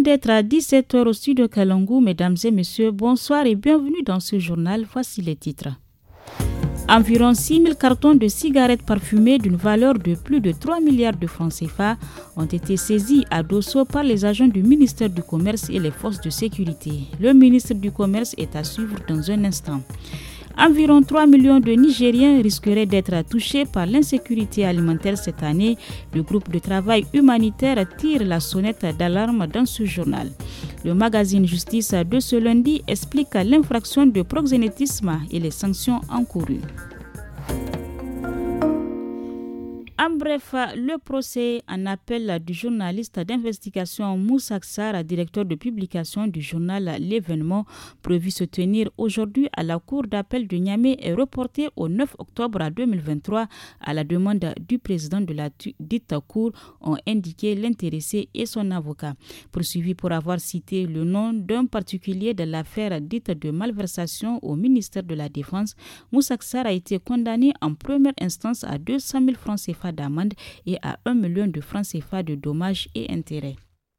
d'être à 17h au studio Kalangu. Mesdames et messieurs, bonsoir et bienvenue dans ce journal. Voici les titres. Environ 6 000 cartons de cigarettes parfumées d'une valeur de plus de 3 milliards de francs CFA ont été saisis à Dosso par les agents du ministère du Commerce et les forces de sécurité. Le ministre du Commerce est à suivre dans un instant. Environ 3 millions de Nigériens risqueraient d'être touchés par l'insécurité alimentaire cette année. Le groupe de travail humanitaire tire la sonnette d'alarme dans ce journal. Le magazine Justice de ce lundi explique l'infraction de proxénétisme et les sanctions encourues. En bref, le procès en appel du journaliste d'investigation Moussa Sarr, directeur de publication du journal L'Événement, prévu se tenir aujourd'hui à la cour d'appel de Niamey, est reporté au 9 octobre 2023 à la demande du président de la dite cour, ont indiqué l'intéressé et son avocat. Poursuivi pour avoir cité le nom d'un particulier de l'affaire dite de malversation au ministère de la Défense, Moussa Sarr a été condamné en première instance à 200 000 francs CFA d'amende et à 1 million de francs CFA de dommages et intérêts.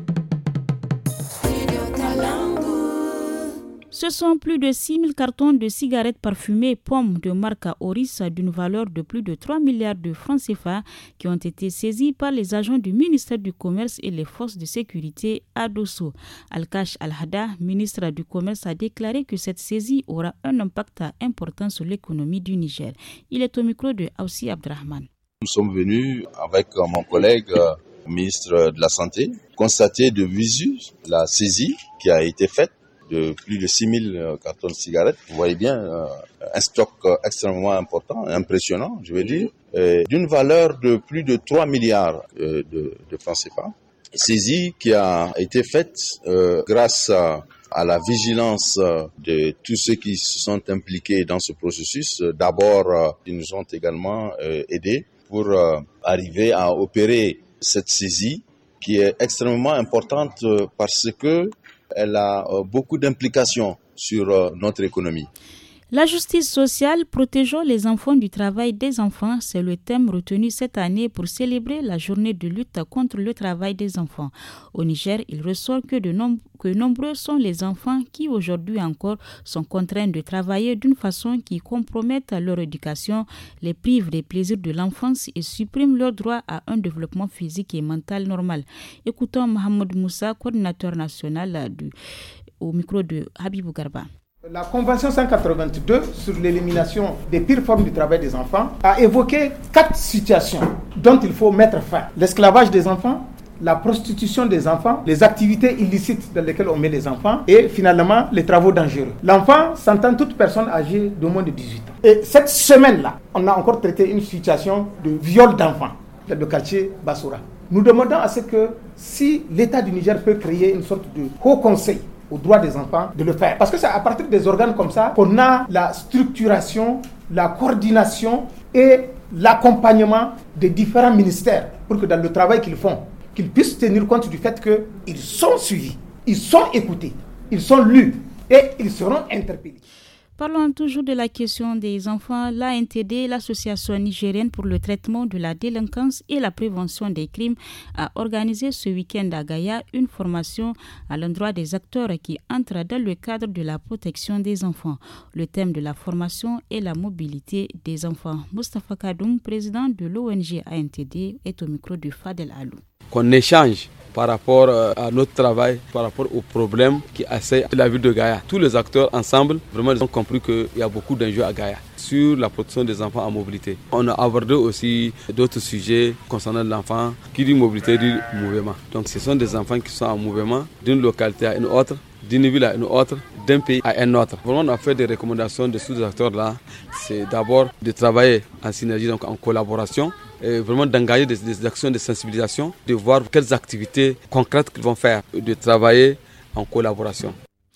Ce sont plus de 6 000 cartons de cigarettes parfumées pommes de marque Oris d'une valeur de plus de 3 milliards de francs CFA qui ont été saisis par les agents du ministère du Commerce et les forces de sécurité à Dosso. Al-Kash Al-Hada, ministre du Commerce, a déclaré que cette saisie aura un impact important sur l'économie du Niger. Il est au micro de Aussi Abdrahman. Nous sommes venus avec mon collègue ministre de la Santé constater de visu la saisie qui a été faite de plus de 6 000 cartons de cigarettes. Vous voyez bien un stock extrêmement important, impressionnant, je veux dire, d'une valeur de plus de 3 milliards de francs CFA. Saisie qui a été faite grâce à la vigilance de tous ceux qui se sont impliqués dans ce processus. D'abord, ils nous ont également aidés pour arriver à opérer cette saisie qui est extrêmement importante parce que elle a beaucoup d'implications sur notre économie. La justice sociale, protégeant les enfants du travail des enfants, c'est le thème retenu cette année pour célébrer la journée de lutte contre le travail des enfants. Au Niger, il ressort que nombreux sont les enfants qui aujourd'hui encore sont contraints de travailler d'une façon qui compromette leur éducation, les prive des plaisirs de l'enfance et supprime leur droit à un développement physique et mental normal. Écoutons Mohamed Moussa, coordinateur national au micro de Habibou Garba. La Convention 182 sur l'élimination des pires formes du travail des enfants a évoqué 4 situations dont il faut mettre fin. L'esclavage des enfants, la prostitution des enfants, les activités illicites dans lesquelles on met les enfants et finalement les travaux dangereux. L'enfant s'entend toute personne âgée de moins de 18 ans. Et cette semaine-là, on a encore traité une situation de viol d'enfants dans le quartier Bassoura. Nous demandons à ce que si l'État du Niger peut créer une sorte de haut conseil aux droits des enfants, de le faire. Parce que c'est à partir des organes comme ça qu'on a la structuration, la coordination et l'accompagnement des différents ministères pour que dans le travail qu'ils font, qu'ils puissent tenir compte du fait qu'ils sont suivis, ils sont écoutés, ils sont lus et ils seront interpellés. Parlons toujours de la question des enfants. L'ANTD, l'Association nigérienne pour le traitement de la délinquance et la prévention des crimes, a organisé ce week-end à Gaïa une formation à l'endroit des acteurs qui entrent dans le cadre de la protection des enfants. Le thème de la formation est la mobilité des enfants. Moustapha Kadoum, président de l'ONG ANTD, est au micro de Fadel Alou. Qu'on échange par rapport à notre travail, par rapport aux problèmes qui assaillent la ville de Gaïa. Tous les acteurs ensemble, vraiment, ils ont compris qu'il y a beaucoup d'enjeux à Gaïa sur la protection des enfants en mobilité. On a abordé aussi d'autres sujets concernant l'enfant. Qui dit mobilité dit mouvement. Donc ce sont des enfants qui sont en mouvement d'une localité à une autre, d'une ville à une autre, d'un pays à un autre. Vraiment, on a fait des recommandations de ces acteurs-là. C'est d'abord de travailler en synergie, donc en collaboration, et vraiment d'engager des actions de sensibilisation, de voir quelles activités concrètes qu'ils vont faire, de travailler en collaboration.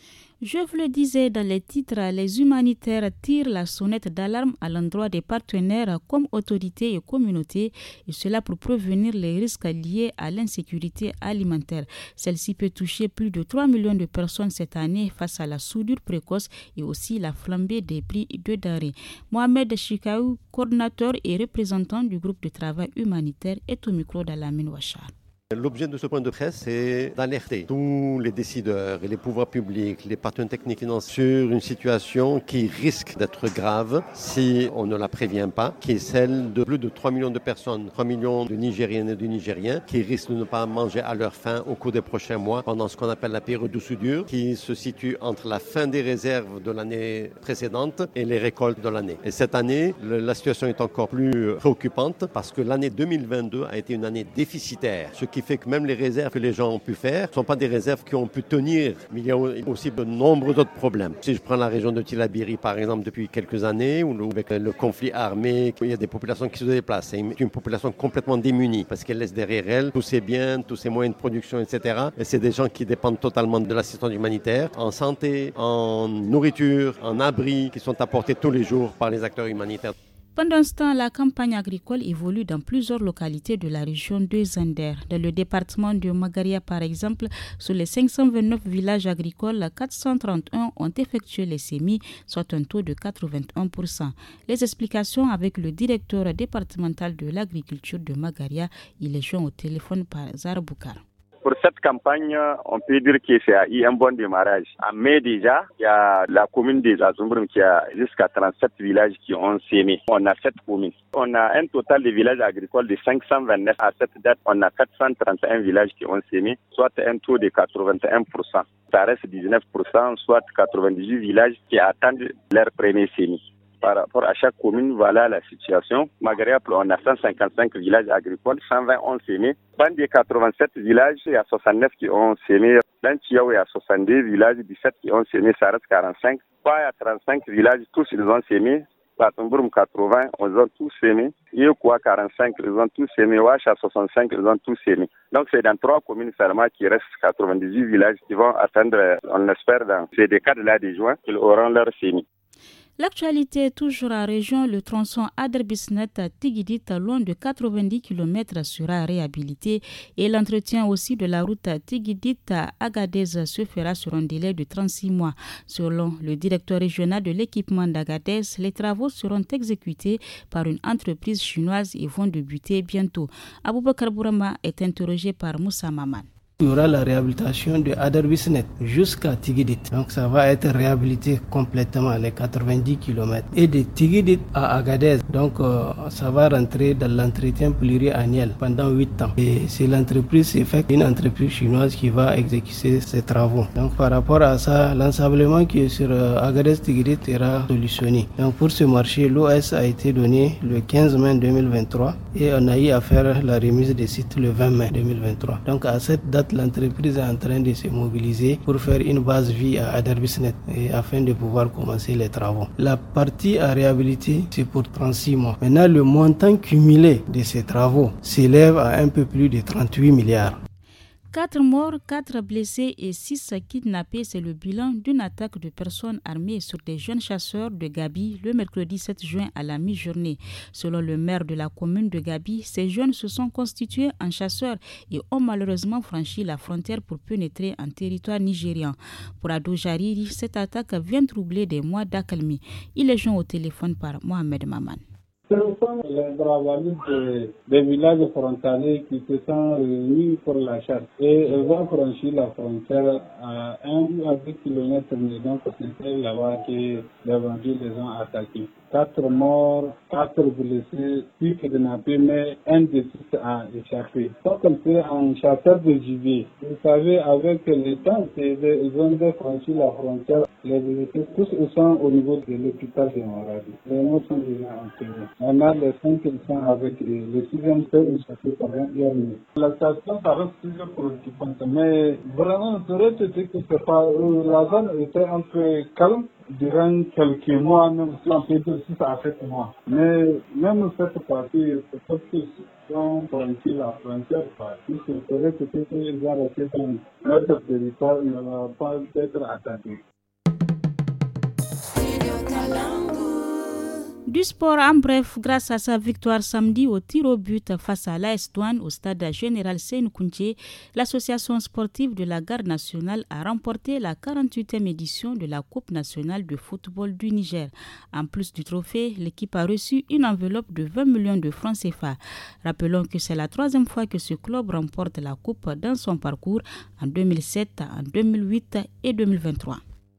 Je vous le disais dans les titres, les humanitaires tirent la sonnette d'alarme à l'endroit des partenaires comme autorités et communautés, et cela pour prévenir les risques liés à l'insécurité alimentaire. Celle-ci peut toucher plus de 3 millions de personnes cette année face à la soudure précoce et aussi la flambée des prix de denrées. Mohamed Chikaou, coordinateur et représentant du groupe de travail humanitaire, est au micro d'Alamine Ouachar. L'objet de ce point de presse, c'est d'alerter tous les décideurs et les pouvoirs publics, les partenaires techniques financiers sur une situation qui risque d'être grave si on ne la prévient pas, qui est celle de plus de 3 millions de personnes, 3 millions de Nigériennes et de Nigériens qui risquent de ne pas manger à leur faim au cours des prochains mois pendant ce qu'on appelle la période de soudure qui se situe entre la fin des réserves de l'année précédente et les récoltes de l'année. Et cette année, la situation est encore plus préoccupante parce que l'année 2022 a été une année déficitaire, ce qui fait que même les réserves que les gens ont pu faire ne sont pas des réserves qui ont pu tenir, mais il y a aussi de nombreux autres problèmes. Si je prends la région de Tillabéri par exemple depuis quelques années, où avec le conflit armé, il y a des populations qui se déplacent, c'est une population complètement démunie parce qu'elle laisse derrière elle tous ses biens, tous ses moyens de production, etc. Et c'est des gens qui dépendent totalement de l'assistance humanitaire, en santé, en nourriture, en abri, qui sont apportés tous les jours par les acteurs humanitaires. Pendant ce temps, la campagne agricole évolue dans plusieurs localités de la région de Zander. Dans le département de Magaria, par exemple, sur les 529 villages agricoles, 431 ont effectué les semis, soit un taux de 81%. Les explications avec le directeur départemental de l'agriculture de Magaria, il est joint au téléphone par Zara Boukar. Pour cette campagne, on peut dire que c'est un bon démarrage. En mai déjà, il y a la commune des Azumbrum qui a jusqu'à 37 villages qui ont sémé. On a 7 communes. On a un total de villages agricoles de 529. À cette date, on a 431 villages qui ont sémé, soit un taux de 81%. Ça reste 19%, soit 98 villages qui attendent leur premier sémi. Par rapport à chaque commune, voilà la situation. Magaria, on a 155 villages agricoles, 120 ont sémé. Bandé, 87 villages, il y a 69 qui ont sémé. Dans Chiaou, il y a 62 villages, 17 qui ont sémé, ça reste 45. Pas, il y a 35 villages, tous ils ont sémé. Batumburum, 80, ils ont tous sémé. Yekwa, 45, ils ont tous sémé. Ouacha, 65, ils ont tous sémé. Donc, c'est dans 3 communes seulement qui restent 98 villages qui vont atteindre, on l'espère, dans ces décades-là de juin, qu'ils auront leur sémé. L'actualité est toujours en région. Le tronçon Ader-Bisnet-Tigidit, loin de 90 km, sera réhabilité et l'entretien aussi de la route Tigidit-Agadez se fera sur un délai de 36 mois. Selon le directeur régional de l'équipement d'Agadez, les travaux seront exécutés par une entreprise chinoise et vont débuter bientôt. Aboubakar Bourama est interrogé par Moussa Maman. Il y aura la réhabilitation de Ader-Bisnet jusqu'à Tigidit. Donc ça va être réhabilité complètement les 90 km. Et de Tigidit à Agadez, donc ça va rentrer dans l'entretien pluriannuel pendant 8 ans. Et c'est l'entreprise, c'est une entreprise chinoise qui va exécuter ces travaux. Donc par rapport à ça, l'ensablement qui est sur Agadez-Tigidit sera solutionné. Donc pour ce marché, l'OS a été donné le 15 mai 2023 et on a eu à faire la remise des sites le 20 mai 2023. Donc à cette date, l'entreprise est en train de se mobiliser pour faire une base vie à Ader-Bisnet afin de pouvoir commencer les travaux. La partie à réhabiliter, c'est pour 36 mois. Maintenant, le montant cumulé de ces travaux s'élève à un peu plus de 38 milliards. 4 morts, 4 blessés et 6 kidnappés, c'est le bilan d'une attaque de personnes armées sur des jeunes chasseurs de Gabi le mercredi 7 juin à la mi-journée. Selon le maire de la commune de Gabi, ces jeunes se sont constitués en chasseurs et ont malheureusement franchi la frontière pour pénétrer en territoire nigérian. Pour Ado Jariri, cette attaque vient troubler des mois d'accalmie. Il est joint au téléphone par Mohamed Maman. Ce sont les bravades des villages frontaliers qui se sont réunis pour la chasse. Et ils ont franchi la frontière à 1 à 2 km, donc c'est là-bas que les bandits les ont attaqués. 4 morts, 4 blessés, 6 kidnappés, mais un des 6 a échappé. Donc c'est un chasseur de gibier. Vous savez, avec le temps, ils ont franchi la frontière. Les blessés, tous ils sont au niveau de l'hôpital de Maradi. Les morts sont déjà enterrés. Maintenant, les 5 ils sont avec eux. Le 6e peut échapper par un dernier. La situation, ça reste toujours préoccupante. Mais vraiment, on saurait te dire que c'est pas, la zone était un peu calme. Durant quelques mois, même si on peut dire 6 à 7 mois. Mais même cette partie, c'est parce qu'ils ont franchi la frontière. Il se ferait peut-être qu'ils ont resté dans notre territoire, ils ne vont pas être attaqués. Du sport en bref, grâce à sa victoire samedi au tir au but face à l'AS Douanes au stade général Seynou Kounché, l'association sportive de la garde nationale a remporté la 48e édition de la Coupe nationale de football du Niger. En plus du trophée, l'équipe a reçu une enveloppe de 20 millions de francs CFA. Rappelons que c'est la 3e fois que ce club remporte la Coupe dans son parcours en 2007, en 2008 et 2023.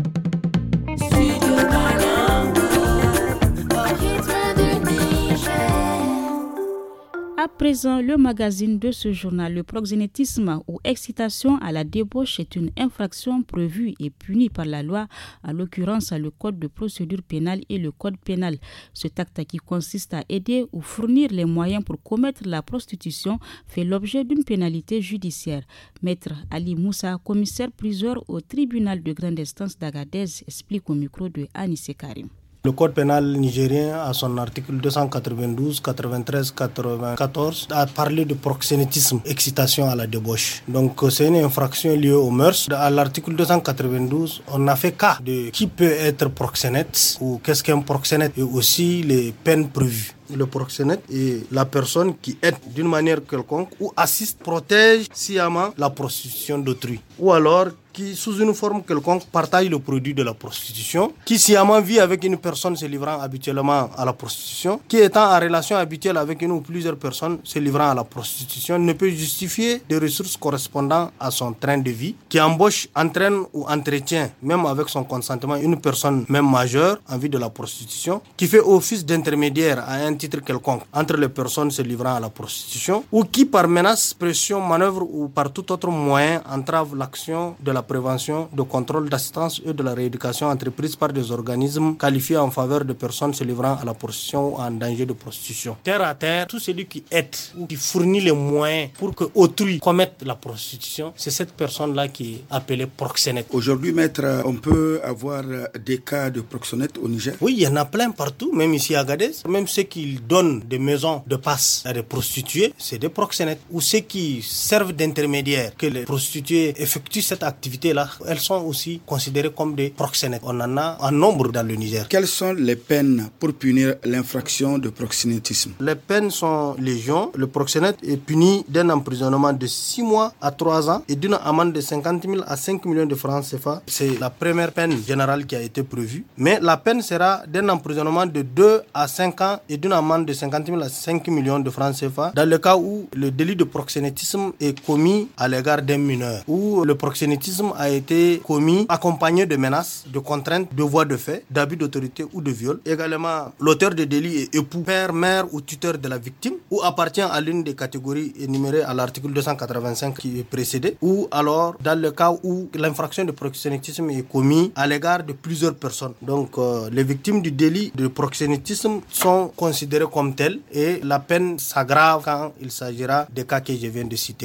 À présent, le magazine de ce journal, le proxénétisme ou excitation à la débauche est une infraction prévue et punie par la loi, en l'occurrence le Code de procédure pénale et le Code pénal. Cet acte qui consiste à aider ou fournir les moyens pour commettre la prostitution fait l'objet d'une pénalité judiciaire. Maître Ali Moussa, commissaire-priseur au tribunal de grande instance d'Agadez, explique au micro de Anissé Karim. Le code pénal nigérien, à son article 292, 93, 94, a parlé de proxénétisme, excitation à la débauche. Donc c'est une infraction liée aux mœurs. À l'article 292, on a fait cas de qui peut être proxénète ou qu'est-ce qu'un proxénète et aussi les peines prévues. Le proxénète est la personne qui aide d'une manière quelconque ou assiste, protège sciemment la prostitution d'autrui. Ou alors qui, sous une forme quelconque, partage le produit de la prostitution, qui sciemment vit avec une personne se livrant habituellement à la prostitution, qui étant en relation habituelle avec une ou plusieurs personnes se livrant à la prostitution, ne peut justifier des ressources correspondant à son train de vie, qui embauche, entraîne ou entretient, même avec son consentement, une personne même majeure en vue de la prostitution, qui fait office d'intermédiaire à un titre quelconque entre les personnes se livrant à la prostitution, ou qui par menace, pression, manœuvre ou par tout autre moyen entrave l'action de la prévention, de contrôle, d'assistance et de la rééducation entreprise par des organismes qualifiés en faveur de personnes se livrant à la prostitution ou en danger de prostitution. Terre à terre, tout celui qui aide ou qui fournit les moyens pour que autrui commette la prostitution, c'est cette personne-là qui est appelée proxénète. Aujourd'hui, maître, on peut avoir des cas de proxénètes au Niger? Oui, il y en a plein partout, même ici à Agadez. Même ceux qui donnent des maisons de passe à des prostituées, c'est des proxénètes. Ou ceux qui servent d'intermédiaires, que les prostituées effectuent cette activité-là, elles sont aussi considérées comme des proxénètes. On en a un nombre dans le Niger. Quelles sont les peines pour punir l'infraction de proxénétisme? Les peines sont légion. Le proxénète est puni d'un emprisonnement de 6 mois à 3 ans et d'une amende de 50 000 à 5 millions de francs CFA. C'est la première peine générale qui a été prévue. Mais la peine sera d'un emprisonnement de 2 à 5 ans et d'une amende de 50 000 à 5 millions de francs CFA dans le cas où le délit de proxénétisme est commis à l'égard d'un mineur, où le proxénétisme a été commis accompagné de menaces, de contraintes, de voies de fait, d'abus d'autorité ou de viol. Également, l'auteur de délit est époux, père, mère ou tuteur de la victime ou appartient à l'une des catégories énumérées à l'article 285 qui est précédé, ou alors dans le cas où l'infraction de proxénétisme est commise à l'égard de plusieurs personnes. Donc les victimes du délit de proxénétisme sont considérées comme telles et la peine s'aggrave quand il s'agira des cas que je viens de citer.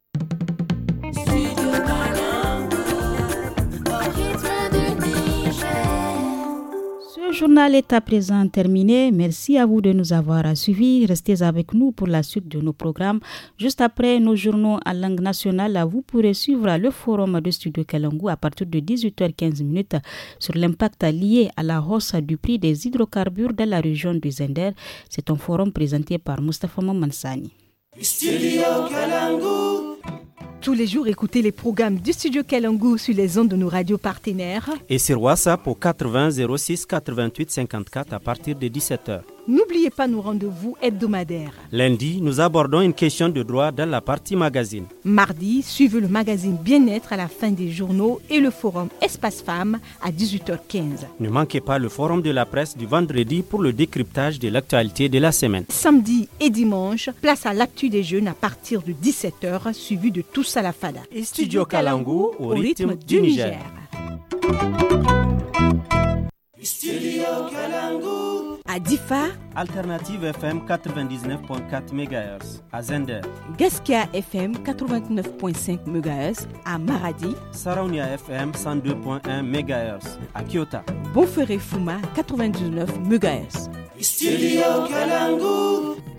Ce journal est à présent terminé. Merci à vous de nous avoir suivis. Restez avec nous pour la suite de nos programmes. Juste après nos journaux en langue nationale, vous pourrez suivre le forum de Studio Kalangu à partir de 18h15 sur l'impact lié à la hausse du prix des hydrocarbures dans la région du Zender. C'est un forum présenté par Mustafa Mansani. Studio Kalangu. Tous les jours, écoutez les programmes du Studio Kalangu sur les ondes de nos radios partenaires. Et sur WhatsApp au 80 06 88 54 à partir de 17h. N'oubliez pas nos rendez-vous hebdomadaires. Lundi, nous abordons une question de droit dans la partie magazine. Mardi, suivez le magazine Bien-être à la fin des journaux et le forum Espace Femmes à 18h15. Ne manquez pas le forum de la presse du vendredi pour le décryptage de l'actualité de la semaine. Samedi et dimanche, place à l'actu des jeunes à partir de 17h, suivi de Tous à la Fada. Et Studio Kalangu au rythme du Niger. Studio Kalangu. À Difa, Alternative FM 99.4 MHz. À Zender, Gaskia FM 89.5 MHz. À Maradi, Saraunia FM 102.1 MHz. À Kyoto, Bonferré Fuma 99 MHz. Studio Kalangu.